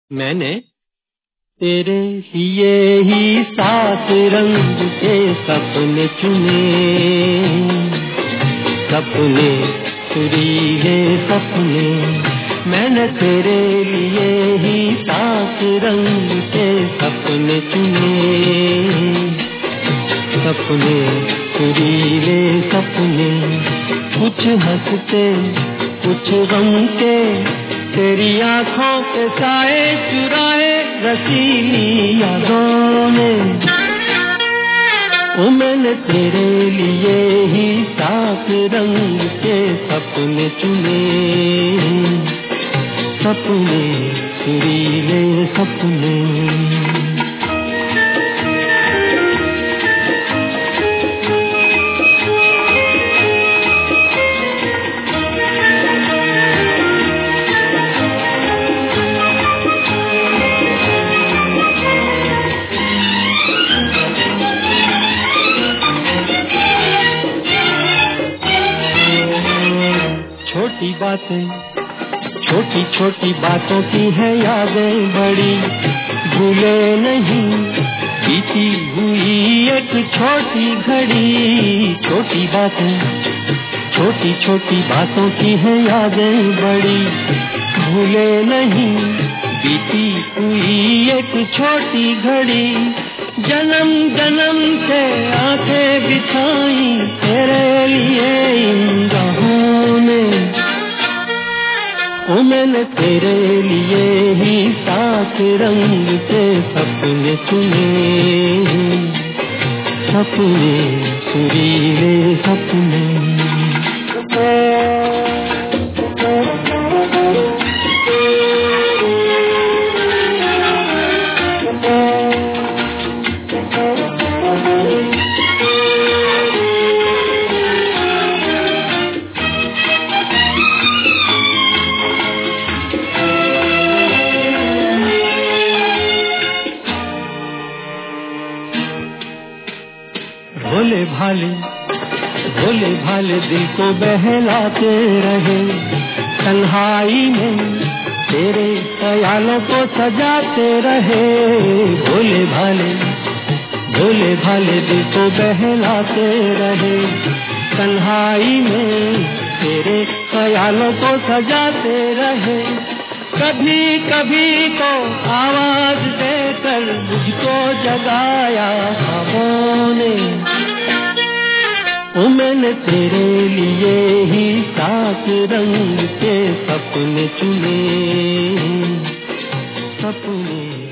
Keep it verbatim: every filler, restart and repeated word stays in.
मैंने तेरे लिए ही सात रंग के सपने चुने, सपने सुरीले सपने। मैंने तेरे लिए ही सात रंग के सपने चुने, सपने सुरीले सपने। कुछ हंसते कुछ गम के, तेरी आँखों के साए चुराए रसीली यादों ने। ओ मैंने तेरे लिए ही सात रंग के सपने चुने, सपने सुरीले सपने। छोटी बातें छोटी छोटी बातों की है यादें बड़ी, भूले नहीं बीती हुई एक छोटी घड़ी। छोटी बातें छोटी छोटी बातों की है यादें बड़ी, भूले नहीं बीती हुई एक छोटी घड़ी। जन्म जन्म से आंखें बिछाई तेरे लिए इन राहों ने। ओ मैंने तेरे लिए ही सात रंग के सपने चुने, सपने सुरीले सपने। भोले भाले भोले भाले दिल को बहलाते रहे, तन्हाई में तेरे ख्यालों को सजाते रहे। भोले भाले भोले भाले दिल को बहलाते रहे, तन्हाई में तेरे ख्यालों को सजाते रहे। कभी कभी तो आवाज देकर मुझको जगाया ख्वाबों ने। ओ मैंने तेरे लिए ही सात रंग के सपने चुने, सपने